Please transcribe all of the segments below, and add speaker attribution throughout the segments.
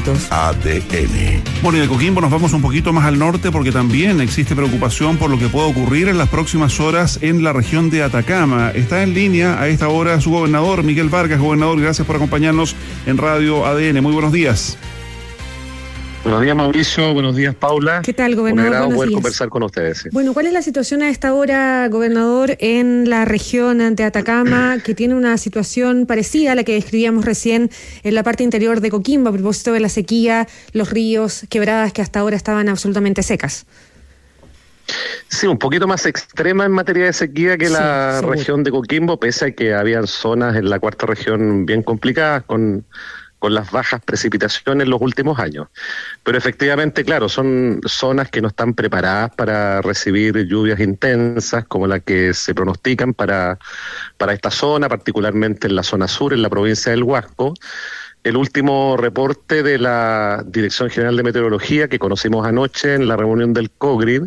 Speaker 1: minutos.
Speaker 2: ADN. Bueno, y de Coquimbo nos vamos un poquito más al norte porque también existe preocupación por lo que pueda ocurrir en las próximas horas en la región de Atacama. Está en línea a esta hora su gobernador, Miguel Vargas. Gobernador, gracias por acompañarnos en Radio ADN. Muy buenos días.
Speaker 3: Buenos días, Mauricio. Buenos días, Paula.
Speaker 1: ¿Qué tal, gobernador?
Speaker 3: Un agrado
Speaker 1: Buenos
Speaker 3: poder
Speaker 1: días.
Speaker 3: conversar con ustedes.
Speaker 1: Bueno, ¿cuál es la situación a esta hora, gobernador, en la región de Atacama, que tiene una situación parecida a la que describíamos recién en la parte interior de Coquimbo, a propósito de la sequía, los ríos, quebradas que hasta ahora estaban absolutamente secas?
Speaker 3: Sí, un poquito más extrema en materia de sequía que la región de Coquimbo, pese a que habían zonas en la cuarta región bien complicadas con las bajas precipitaciones en los últimos años. Pero efectivamente, claro, son zonas que no están preparadas para recibir lluvias intensas como las que se pronostican para esta zona, particularmente en la zona sur, en la provincia del Huasco. El último reporte de la Dirección General de Meteorología que conocimos anoche en la reunión del COGRID,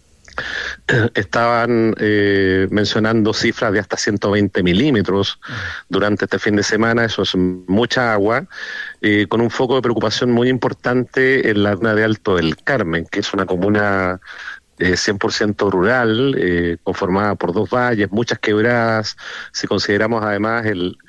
Speaker 3: estaban mencionando cifras de hasta 120 milímetros durante este fin de semana. Eso es mucha agua, con un foco de preocupación muy importante en la zona de Alto del Carmen, que es una comuna 100% rural, conformada por 2 valles, muchas quebradas. Si consideramos además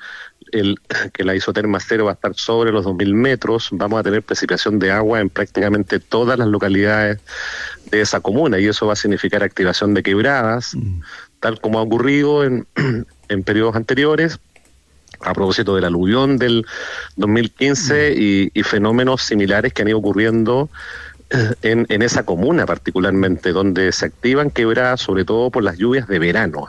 Speaker 3: que la isoterma cero va a estar sobre los 2.000 metros, vamos a tener precipitación de agua en prácticamente todas las localidades de esa comuna, y eso va a significar activación de quebradas, tal como ha ocurrido en periodos anteriores, a propósito del aluvión del 2015 y fenómenos similares que han ido ocurriendo en esa comuna particularmente, donde se activan quebradas, sobre todo por las lluvias de verano.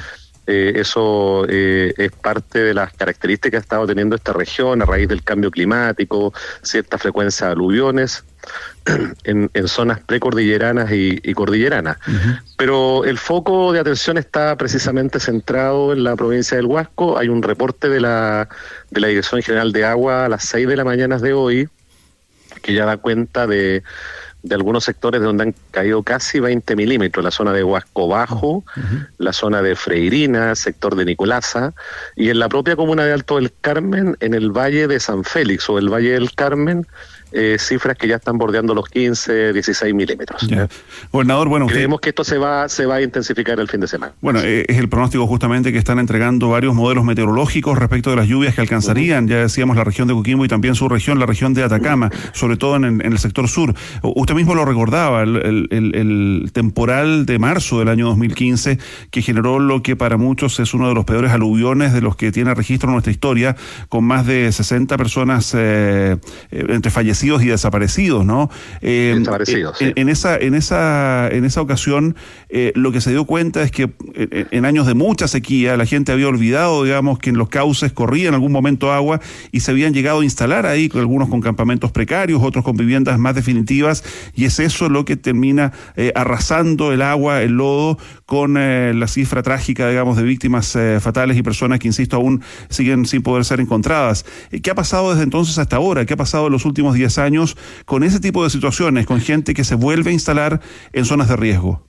Speaker 3: Eso es parte de las características que ha estado teniendo esta región a raíz del cambio climático, cierta frecuencia de aluviones en zonas precordilleranas y cordilleranas. Pero el foco de atención está precisamente centrado en la provincia del Huasco. Hay un reporte de la Dirección General de Agua a las 6 de la mañana de hoy, que ya da cuenta de algunos sectores donde han caído casi 20 milímetros, la zona de Huasco Bajo, la zona de Freirina, sector de Nicolasa, y en la propia comuna de Alto del Carmen, en el Valle de San Félix o el Valle del Carmen, cifras que ya están bordeando los 15, 16 milímetros.
Speaker 2: Yeah. Gobernador, bueno,
Speaker 3: creemos que esto se va a intensificar el fin de semana.
Speaker 2: Bueno, es el pronóstico justamente que están entregando varios modelos meteorológicos respecto de las lluvias que alcanzarían, ya decíamos, la región de Coquimbo y también su región, la región de Atacama, sobre todo en el sector sur. Usted mismo lo recordaba, el temporal de marzo del año 2015, que generó lo que para muchos es uno de los peores aluviones de los que tiene registro nuestra historia, con más de 60 personas entre fallecidos y desaparecidos, ¿no?
Speaker 3: Desaparecidos, sí.
Speaker 2: En esa ocasión, lo que se dio cuenta es que en años de mucha sequía, la gente había olvidado, digamos, que en los cauces corría en algún momento agua y se habían llegado a instalar ahí, algunos con campamentos precarios, otros con viviendas más definitivas, y es eso lo que termina arrasando el agua, el lodo, con la cifra trágica, digamos, de víctimas fatales y personas que, insisto, aún siguen sin poder ser encontradas. ¿Qué ha pasado desde entonces hasta ahora? ¿Qué ha pasado en los últimos 10 años con ese tipo de situaciones, con gente que se vuelve a instalar en zonas de riesgo?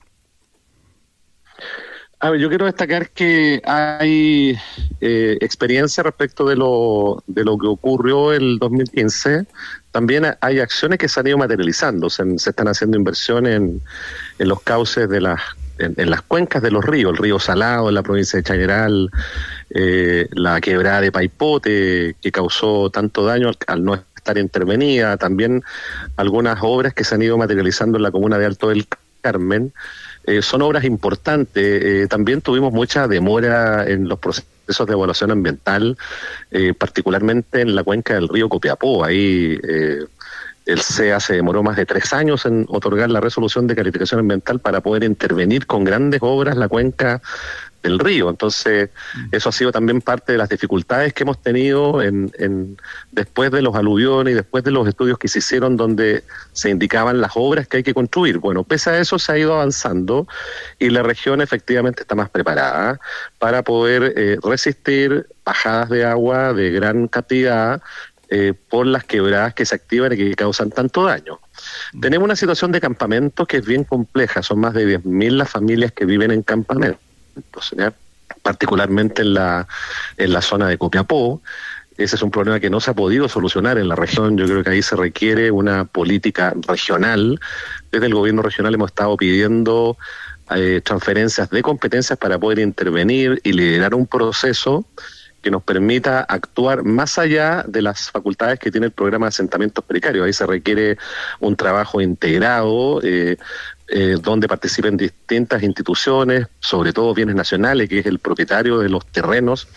Speaker 3: A ver, yo quiero destacar que hay experiencia respecto de lo que ocurrió el 2015. También hay acciones que se han ido materializando. Se están haciendo inversiones en los cauces de en las cuencas de los ríos, el río Salado en la provincia de Chañaral, la quebrada de Paipote, que causó tanto daño al no estar intervenida, también algunas obras que se han ido materializando en la comuna de Alto del Carmen. Son obras importantes. También tuvimos mucha demora en los procesos de evaluación ambiental, particularmente en la cuenca del río Copiapó. Ahí el CEA se demoró más de 3 años en otorgar la resolución de calificación ambiental para poder intervenir con grandes obras la cuenca del río. Entonces, eso ha sido también parte de las dificultades que hemos tenido después de los aluviones y después de los estudios que se hicieron donde se indicaban las obras que hay que construir. Bueno, pese a eso se ha ido avanzando y la región efectivamente está más preparada para poder resistir bajadas de agua de gran cantidad por las quebradas que se activan y que causan tanto daño. Tenemos una situación de campamentos que es bien compleja. Son más de 10.000 las familias que viven en campamentos, ¿ya? Particularmente en la zona de Copiapó. Ese es un problema que no se ha podido solucionar en la región. Yo creo que ahí se requiere una política regional. Desde el gobierno regional hemos estado pidiendo transferencias de competencias para poder intervenir y liderar un proceso que nos permita actuar más allá de las facultades que tiene el programa de asentamientos precarios. Ahí se requiere un trabajo integrado, donde participen distintas instituciones, sobre todo bienes nacionales, que es el propietario de los terrenos,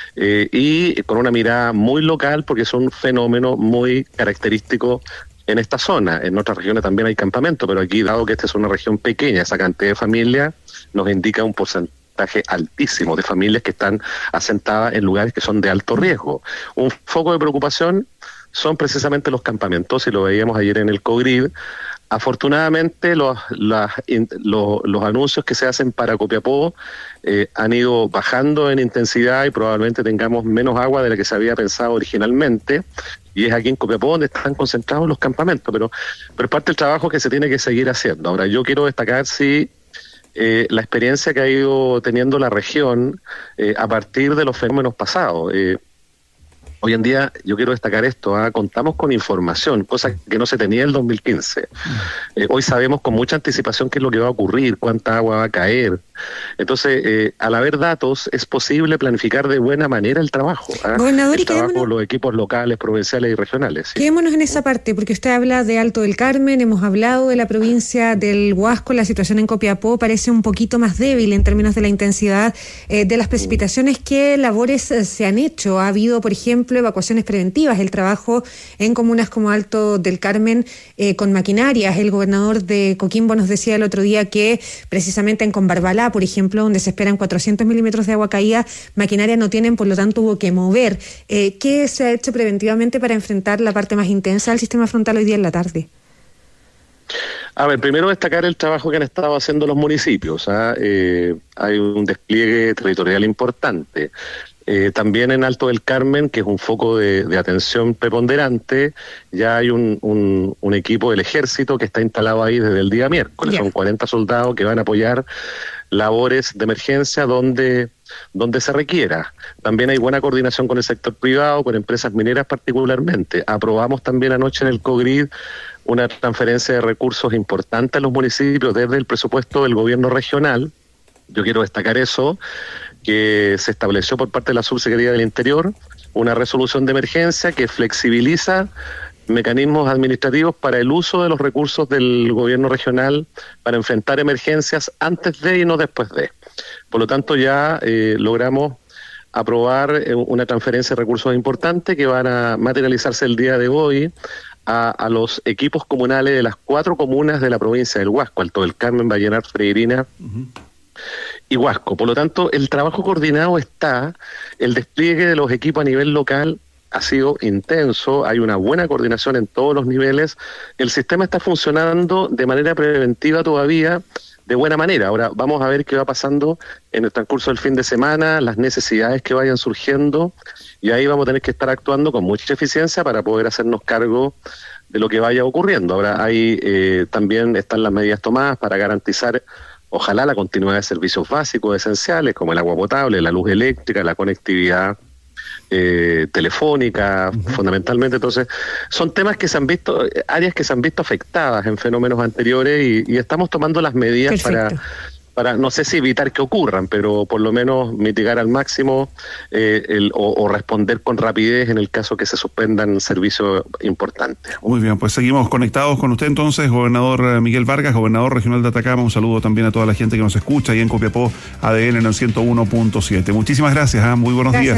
Speaker 3: y con una mirada muy local, porque es un fenómeno muy característico en esta zona. En otras regiones también hay campamentos, pero aquí, dado que esta es una región pequeña, esa cantidad de familias nos indica un porcentaje altísimo de familias que están asentadas en lugares que son de alto riesgo. Un foco de preocupación son precisamente los campamentos, y lo veíamos ayer en el COGRID. Afortunadamente los anuncios que se hacen para Copiapó han ido bajando en intensidad y probablemente tengamos menos agua de la que se había pensado originalmente, y es aquí en Copiapó donde están concentrados los campamentos, pero es parte del trabajo que se tiene que seguir haciendo. Ahora, yo quiero destacar la experiencia que ha ido teniendo la región a partir de los fenómenos pasados. Hoy en día, yo quiero destacar esto, contamos con información, cosa que no se tenía en el 2015. Hoy sabemos con mucha anticipación qué es lo que va a ocurrir, cuánta agua va a caer. Entonces, al haber datos, es posible planificar de buena manera el trabajo.
Speaker 1: Gobernador,
Speaker 3: el trabajo de los equipos locales, provinciales y regionales. ¿Sí?
Speaker 1: Quedémonos en esa parte, porque usted habla de Alto del Carmen, hemos hablado de la provincia del Huasco, la situación en Copiapó parece un poquito más débil en términos de la intensidad de las precipitaciones. ¿Qué labores se han hecho? Ha habido, por ejemplo, evacuaciones preventivas, el trabajo en comunas como Alto del Carmen con maquinarias. El gobernador de Coquimbo nos decía el otro día que precisamente en Combarbalá, por ejemplo, donde se esperan 400 milímetros de agua caída, maquinaria no tienen, por lo tanto hubo que mover. ¿Qué se ha hecho preventivamente para enfrentar la parte más intensa del sistema frontal hoy día en la tarde?
Speaker 3: A ver, primero destacar el trabajo que han estado haciendo los municipios. Hay un despliegue territorial importante. También en Alto del Carmen, que es un foco de atención preponderante, ya hay un equipo del ejército que está instalado ahí desde el día miércoles. Son 40 soldados que van a apoyar labores de emergencia donde se requiera. También hay buena coordinación con el sector privado, con empresas mineras particularmente. Aprobamos también anoche en el COGRID una transferencia de recursos importante a los municipios desde el presupuesto del gobierno regional. Yo quiero destacar eso, que se estableció por parte de la Subsecretaría del Interior una resolución de emergencia que flexibiliza mecanismos administrativos para el uso de los recursos del gobierno regional para enfrentar emergencias antes de y no después de. Por lo tanto, ya logramos aprobar una transferencia de recursos importante que van a materializarse el día de hoy a los equipos comunales de las 4 comunas de la provincia del Huasco, Alto del Carmen, Vallenar, Freirina y Huasco. Por lo tanto, el trabajo coordinado está, el despliegue de los equipos a nivel local ha sido intenso, hay una buena coordinación en todos los niveles, el sistema está funcionando de manera preventiva todavía, de buena manera. Ahora vamos a ver qué va pasando en el transcurso del fin de semana, las necesidades que vayan surgiendo, y ahí vamos a tener que estar actuando con mucha eficiencia para poder hacernos cargo de lo que vaya ocurriendo. Ahora ahí también están las medidas tomadas para garantizar, ojalá, la continuidad de servicios básicos esenciales como el agua potable, la luz eléctrica, la conectividad telefónica, fundamentalmente. Entonces, son temas que se han visto, áreas que se han visto afectadas en fenómenos anteriores y estamos tomando las medidas para, no sé si evitar que ocurran, pero por lo menos mitigar al máximo o responder con rapidez en el caso que se suspendan servicios importantes.
Speaker 2: Muy bien, pues seguimos conectados con usted entonces, gobernador Miguel Vargas, gobernador regional de Atacama. Un saludo también a toda la gente que nos escucha ahí en Copiapó, ADN en el 101.7. Muchísimas gracias, muy buenos días.